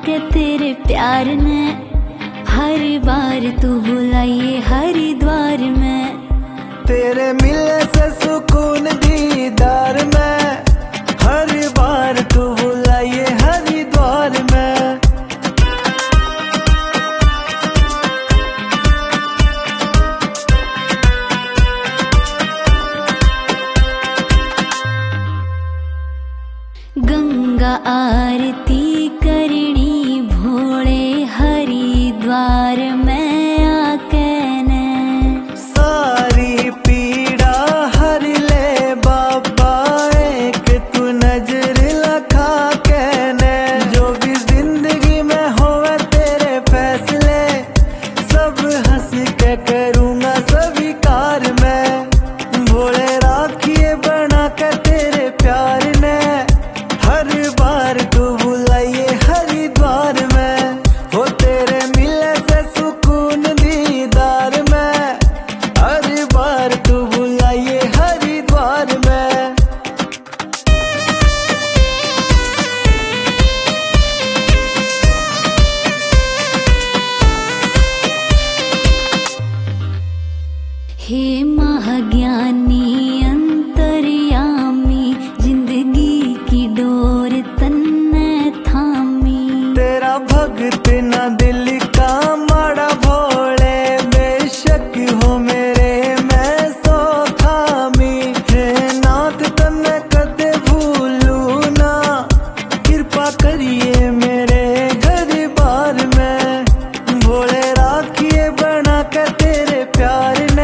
के तेरे प्यार ने, हर बार तू बुलाइए हरिद्वार में। तेरे मिलने से सुकून दीदार में, हर बार तू बुलाइए हरिद्वार में। गंगा आरती करनी भोले हरिद्वार में आके ने, सारी पीड़ा हर ले बाबा, एक तू नजर लखा के ने। जो भी जिंदगी में होवे तेरे फैसले, सब हंस के करूँगा स्वीकार मैं। भोले राखिए बना के तेरे प्यार ने, हर बार तू बुलाइए हरिद्वार में। हो तेरे मिलने से सुकून दीदार में, हर बार तू बुलाइए हरिद्वार में। हे महाज्ञानी अंतर्यामी, जिंदगी की डोर तन्ने थामी। तेरा भक्त ना दिल का माड़ा भोले, बेशक हो मेरे मैं सो थामी। हे नाथ तन्ने कदे भूलू ना, कृपा करिए मेरे घर बार में। भोले राखिए बना के तेरे प्यार